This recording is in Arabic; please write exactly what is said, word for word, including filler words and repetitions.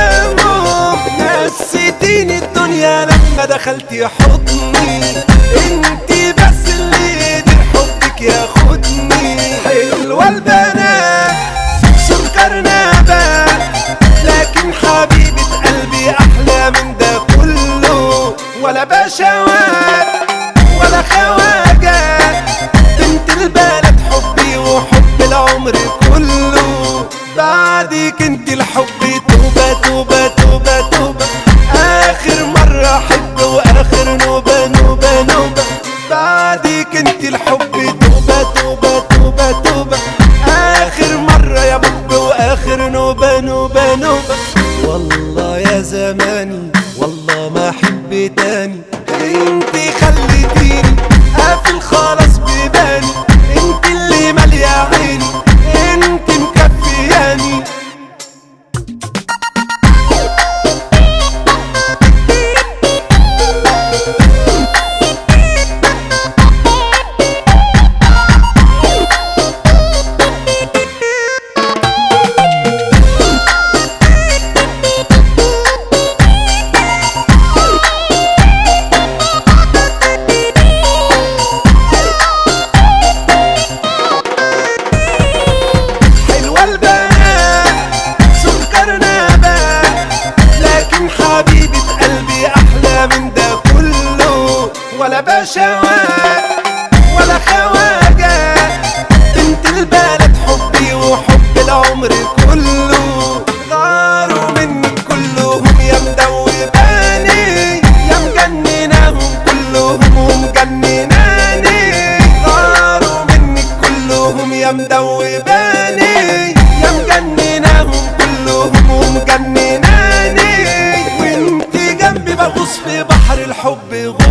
معاهم. نسيتيني الدنيا لما دخلتي حضني، انتي بس اللي قدر حبك ياخدني. حلوة البنات سكر نبات، لكن حبيبة قلبي احلى من ده كله. ولا بشوات ولا خواجات، بنت البلد حبي وحب العمر كله. بعدك انت الحب توبة توبة توبة توبة، اخر مرة احب واخر نوبة نوبة نوبة. بعدك انت الحب توبة توبة توبة توبة، اخر مرة يا بب واخر نوبة نوبة نوبة. والله يا زماني والله ما احب تاني، انتي خليتيني قافل خلاص بيباني. انتي اللي مالية عيني، انتي مكفياني. حبيبة قلبي احلى من ده كله. ولا بشوات ولا خواجات، بنت البلد حبي وحب العمر كله. غاروا منك كلهم يا مدوباني، يا مجنناهم كلهم ومجنناني. غاروا منك كلهم يا مدوباني، يا مجنناهم كلهم ومجنناني. بغوص في بحر الحب